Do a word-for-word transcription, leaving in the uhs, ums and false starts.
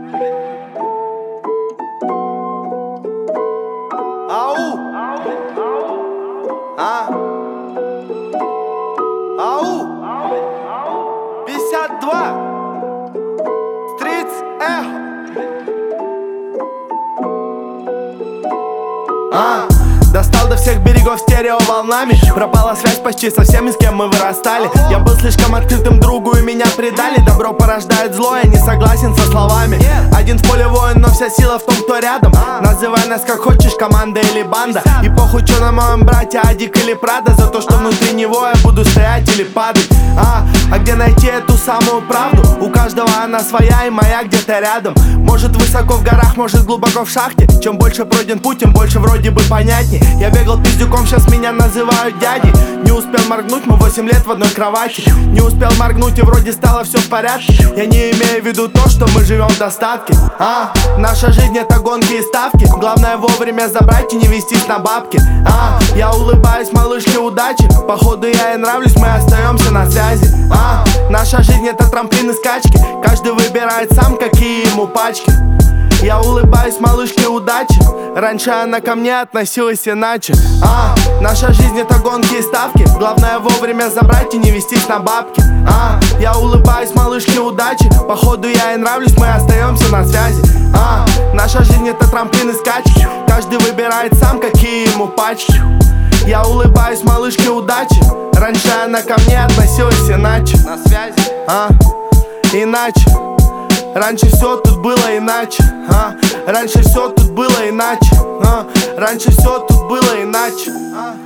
Ау! А? Ау! пятьдесят два! Стритс Эхо! А, достал до всех берегов стерео волнами. Пропала связь почти со всеми, с кем мы вырастали. Я был слишком открытым другу, и меня предали. Добро порождает зло, я не согласен со словами. Один в поле воин, но вся сила в том, кто рядом. Называй нас как хочешь, команда или банда. И похуй, что на моем брате, Адик или Прада. За то, что внутри него я буду стоять или падать. А, а где найти эту самую правду? У каждого она своя, и моя где-то рядом. Может высоко в горах, может глубоко в шахте. Чем больше пройден путь, тем больше вроде бы понятней. Я бегал пиздюком, сейчас меня называют дядей. Не успел моргнуть, мы восемь лет в одной кровати. Не успел моргнуть, и вроде стало все в порядке. Я не имею в виду то, что мы живем в достатке. А, наша жизнь это гонки и ставки. Главное вовремя забрать и не вестись на бабки. А, я улыбаюсь малышке удачи. Походу я ей нравлюсь, мы остаемся на связи. А, наша жизнь это трамплин и скачки. Каждый выбирает сам, какие ему пачки. Я улыбаюсь малышке удачи. Раньше она ко мне относилась иначе. А, наша жизнь это гонки и ставки. Главное вовремя забрать и не вестись на бабки. А, я улыбаюсь малышке удачи. Походу я ей нравлюсь, мы остаемся на связи. А, наша жизнь это трамплин и скачки. Каждый выбирает сам, какие ему пачки. Я улыбаюсь малышке удачи. Раньше она ко мне относилась иначе. На связи. А, иначе. Раньше все тут было иначе, а? Раньше все тут было иначе, а? Раньше все тут было иначе, а?